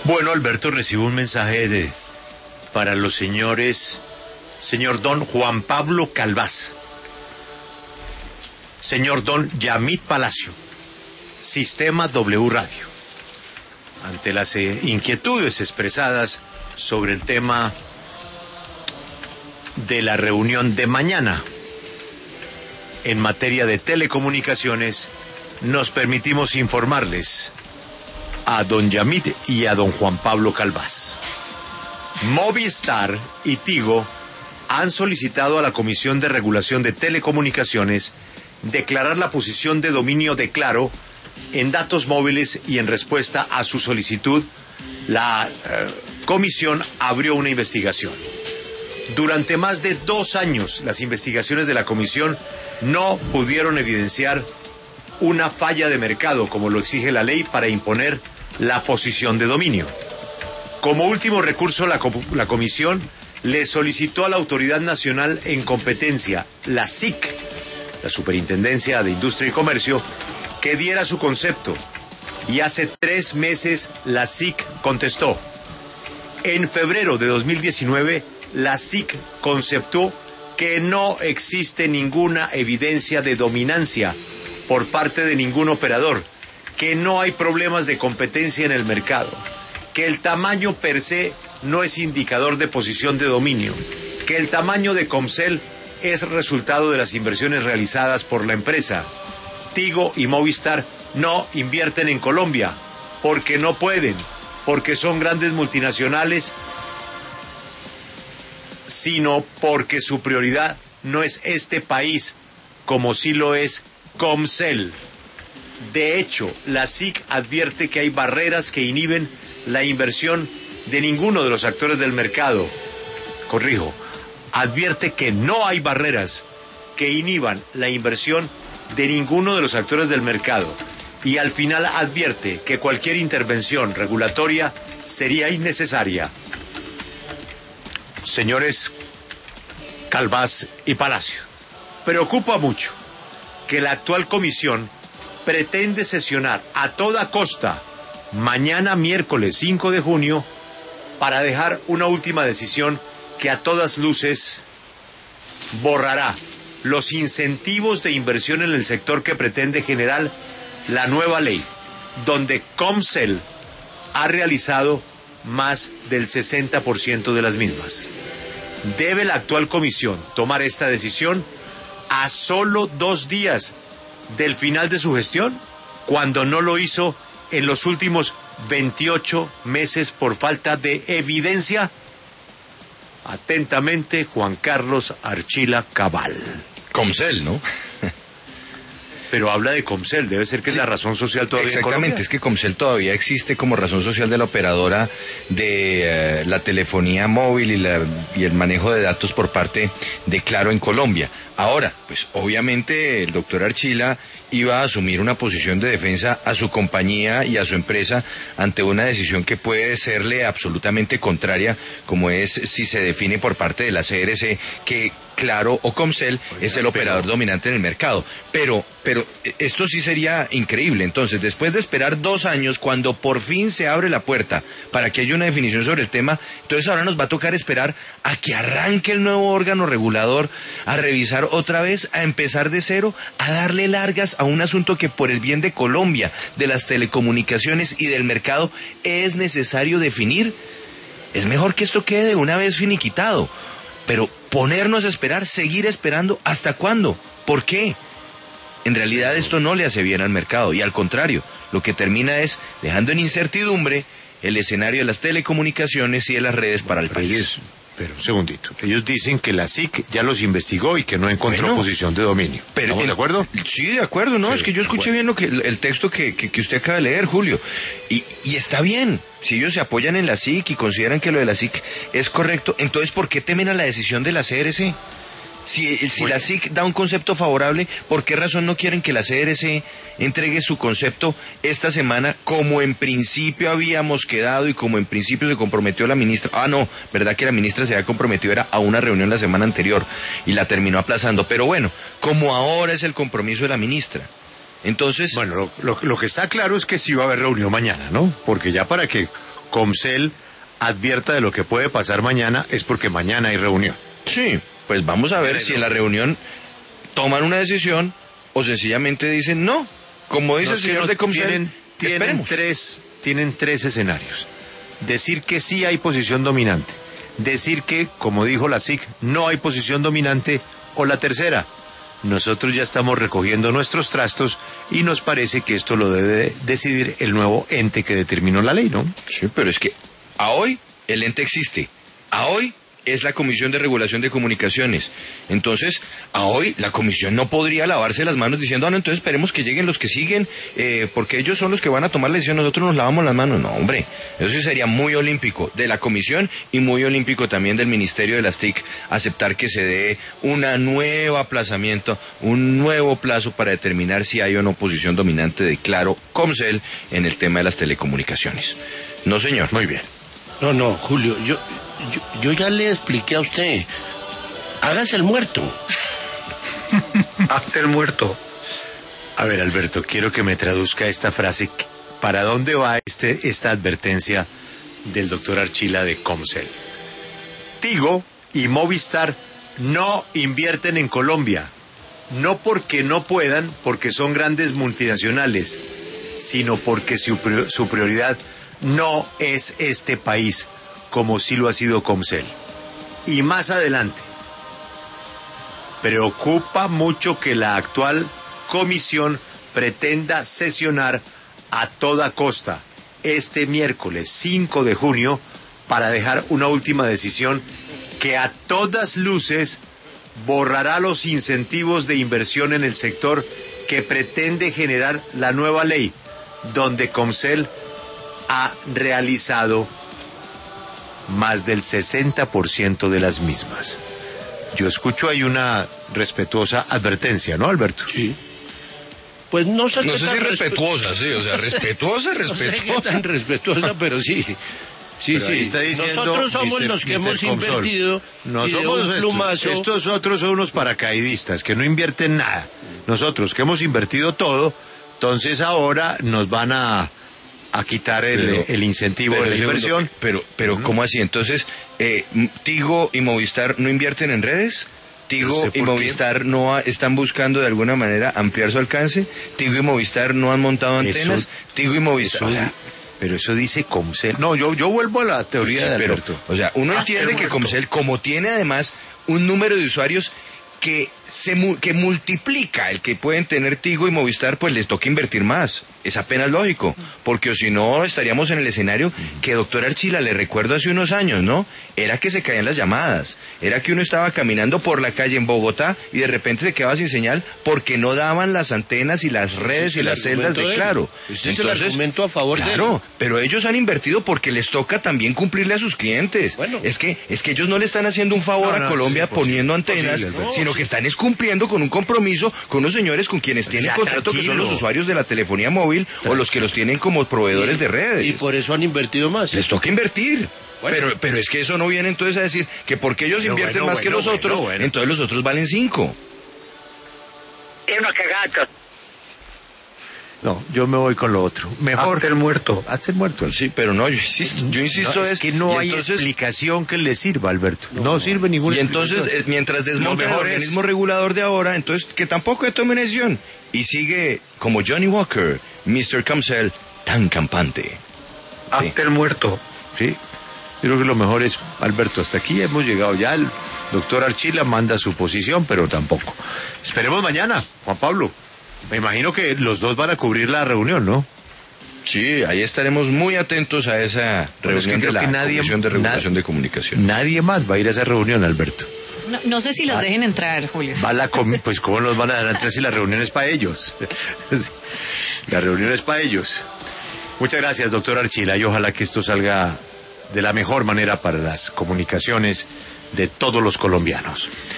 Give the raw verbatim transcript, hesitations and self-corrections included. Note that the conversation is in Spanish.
Bueno, Alberto, recibo un mensaje de para los señores, señor don Juan Pablo Calvás, señor don Yamit Palacio, Sistema W Radio. Ante las eh, inquietudes expresadas sobre el tema de la reunión de mañana en materia de telecomunicaciones, nos permitimos informarles a don Yamit y a don Juan Pablo Calvás. Movistar y Tigo han solicitado a la Comisión de Regulación de Telecomunicaciones declarar la posición de dominio de Claro en datos móviles, y en respuesta a su solicitud, la eh, comisión abrió una investigación. Durante más de dos años, las investigaciones de la comisión no pudieron evidenciar una falla de mercado, como lo exige la ley, para imponer la posición de dominio. Como último recurso, la, la comisión le solicitó a la Autoridad Nacional en Competencia, la S I C, la Superintendencia de Industria y Comercio, que diera su concepto, y hace tres meses la S I C contestó. En febrero de dos mil diecinueve, la S I C conceptó que no existe ninguna evidencia de dominancia por parte de ningún operador, que no hay problemas de competencia en el mercado, que el tamaño per se no es indicador de posición de dominio, que el tamaño de Comcel es resultado de las inversiones realizadas por la empresa. Tigo y Movistar no invierten en Colombia porque no pueden, porque son grandes multinacionales, sino porque su prioridad no es este país, como sí lo es Comcel. De hecho, la S I C advierte que hay barreras que inhiben la inversión de ninguno de los actores del mercado. Corrijo, advierte que no hay barreras que inhiban la inversión de ninguno de los actores del mercado, y al final advierte que cualquier intervención regulatoria sería innecesaria. Señores Calvás y Palacio, preocupa mucho que la actual comisión pretende sesionar a toda costa mañana miércoles cinco de junio para dejar una última decisión que a todas luces borrará los incentivos de inversión en el sector que pretende generar la nueva ley, donde Comcel ha realizado más del sesenta por ciento de las mismas. ¿Debe la actual comisión tomar esta decisión a solo dos días del final de su gestión, cuando no lo hizo en los últimos veintiocho meses por falta de evidencia? Atentamente, Juan Carlos Archila Cabal. Comcel, ¿no? Pero habla de Comcel, debe ser que sí, es la razón social todavía en Colombia. Exactamente, es que Comcel todavía existe como razón social de la operadora de eh, la telefonía móvil y, la, y el manejo de datos por parte de Claro en Colombia. Ahora, pues obviamente el doctor Archila iba a asumir una posición de defensa a su compañía y a su empresa ante una decisión que puede serle absolutamente contraria, como es si se define por parte de la C R C que Claro o Comcel es el operador pero... dominante en el mercado. Pero, pero esto sí sería increíble. Entonces, después de esperar dos años, cuando por fin se abre la puerta para que haya una definición sobre el tema, entonces ahora nos va a tocar esperar a que arranque el nuevo órgano regulador, a revisar otra vez, a empezar de cero, a darle largas a un asunto que por el bien de Colombia, de las telecomunicaciones y del mercado es necesario definir. Es mejor que esto quede de una vez finiquitado. Pero ponernos a esperar, seguir esperando, ¿hasta cuándo? ¿Por qué? En realidad esto no le hace bien al mercado, y al contrario, lo que termina es dejando en incertidumbre el escenario de las telecomunicaciones y de las redes para el país. Pero un segundito, ellos dicen que la S I C ya los investigó y que no encontró bueno, posición de dominio. Pero, ¿Estamos de acuerdo? Sí, de acuerdo, no, sí, es que yo escuché bien lo que el texto que, que, que usted acaba de leer, Julio, y, y está bien. Si ellos se apoyan en la S I C y consideran que lo de la S I C es correcto, entonces ¿por qué temen a la decisión de la C R C? Si, si la S I C da un concepto favorable, ¿por qué razón no quieren que la C R C entregue su concepto esta semana, como en principio habíamos quedado y como en principio se comprometió la ministra? Ah, no, verdad que la ministra se había comprometido era a una reunión la semana anterior y la terminó aplazando. Pero bueno, como ahora es el compromiso de la ministra, entonces... Bueno, lo, lo, lo que está claro es que sí va a haber reunión mañana, ¿no? Porque ya para que Comcel advierta de lo que puede pasar mañana, es porque mañana hay reunión. Sí, pues vamos a ver pero, si en la reunión toman una decisión o sencillamente dicen no. Como dice no, el señor no, de Comcel, tienen, tienen tres, tienen tres escenarios. Decir que sí hay posición dominante, decir que, como dijo la S I C, no hay posición dominante, o la tercera, nosotros ya estamos recogiendo nuestros trastos y nos parece que esto lo debe decidir el nuevo ente que determinó la ley, ¿no? Sí, pero es que a hoy el ente existe, a hoy es la Comisión de Regulación de Comunicaciones. Entonces, a hoy la Comisión no podría lavarse las manos diciendo, ah, no, entonces esperemos que lleguen los que siguen, eh, porque ellos son los que van a tomar la decisión, nosotros nos lavamos las manos. No, hombre, eso sí sería muy olímpico de la Comisión y muy olímpico también del Ministerio de las T I C aceptar que se dé un nuevo aplazamiento, un nuevo plazo para determinar si hay o no posición dominante de Claro Comcel en el tema de las telecomunicaciones. No, señor. Muy bien. No, no, Julio, yo, yo, yo ya le expliqué a usted. Hágase el muerto. Hazte el muerto. A ver, Alberto, quiero que me traduzca esta frase. ¿Para dónde va este, esta advertencia del doctor Archila de Comcel? Tigo y Movistar no invierten en Colombia. No porque no puedan, porque son grandes multinacionales, sino porque su, su prioridad no es este país, como sí lo ha sido Comcel. Y más adelante, preocupa mucho que la actual comisión pretenda sesionar a toda costa este miércoles cinco de junio para dejar una última decisión que a todas luces borrará los incentivos de inversión en el sector que pretende generar la nueva ley, donde Comcel ha realizado más del sesenta por ciento de las mismas. Yo escucho ahí una respetuosa advertencia, ¿no, Alberto? Sí. Pues no sé, no qué sé tan si respetuosa, sí, o sea, respetuosa, respetuosa. No sé qué tan respetuosa, pero sí. Sí, pero sí. Está diciendo, nosotros somos mister los que mister hemos Comsol. invertido No y de somos un plumazo. Estos, estos otros son unos paracaidistas que no invierten nada. Nosotros que hemos invertido todo, entonces ahora nos van a a quitar el, pero, el incentivo de la inversión. Segundo, pero, pero uh-huh. ¿Cómo así? Entonces, eh, ¿Tigo y Movistar no invierten en redes? ¿Tigo y Movistar qué? no ha, están buscando de alguna manera ampliar su alcance? ¿Tigo y Movistar no han montado antenas? Eso, ¿Tigo y Movistar? Eso, o sea, pero eso dice Comcel. No, yo, yo vuelvo a la teoría sí, de Alberto. Pero, o sea, uno ah, entiende que Comcel, como tiene además un número de usuarios que se que multiplica el que pueden tener Tigo y Movistar, pues les toca invertir más. Es apenas lógico, porque o si no estaríamos en el escenario que doctor Archila, le recuerdo hace unos años, ¿no? Era que se caían las llamadas, era que uno estaba caminando por la calle en Bogotá y de repente se quedaba sin señal porque no daban las antenas y las redes y las celdas de Claro. Ese es el argumento a favor de él. Claro, pero ellos han invertido porque les toca también cumplirle a sus clientes. Bueno, es que es que ellos no le están haciendo un favor no, no, a Colombia sí, poniendo antenas, no, sino sí. que están es cumpliendo con un compromiso con unos señores con quienes tienen ya, contrato tranquilo. Que son los usuarios de la telefonía móvil o los que los tienen como proveedores y, de redes. Y por eso han invertido más. Les toca invertir. Bueno. Pero, pero es que eso no viene entonces a decir que porque ellos pero invierten bueno, más bueno, que los bueno, otros, bueno. entonces los otros valen cinco. Es una cagada. No, yo me voy con lo otro. Mejor. Hazte el muerto. Hazte el muerto. Sí, pero no, yo insisto, yo insisto no, es, es que no hay entonces, explicación que le sirva, Alberto. No, no sirve ninguna Y entonces, eh, mientras desmonten el organismo es... regulador de ahora, entonces que tampoco tome una decisión. Y sigue como Johnny Walker, mister Comcel, tan campante. Hazte sí. el muerto. Sí. Yo creo que lo mejor es, Alberto, hasta aquí hemos llegado. Ya el doctor Archila manda su posición, pero tampoco. Esperemos mañana, Juan Pablo. Me imagino que los dos van a cubrir la reunión, ¿no? Sí, ahí estaremos muy atentos a esa reunión es que de la nadie, Comisión de Regulación na- de Comunicación. Nadie más va a ir a esa reunión, Alberto. No, no sé si los ah, dejen entrar, Julio. Va la com- pues cómo los van a dejar entrar si la reunión es para ellos. La reunión es para ellos. Muchas gracias, doctor Archila, y ojalá que esto salga de la mejor manera para las comunicaciones de todos los colombianos.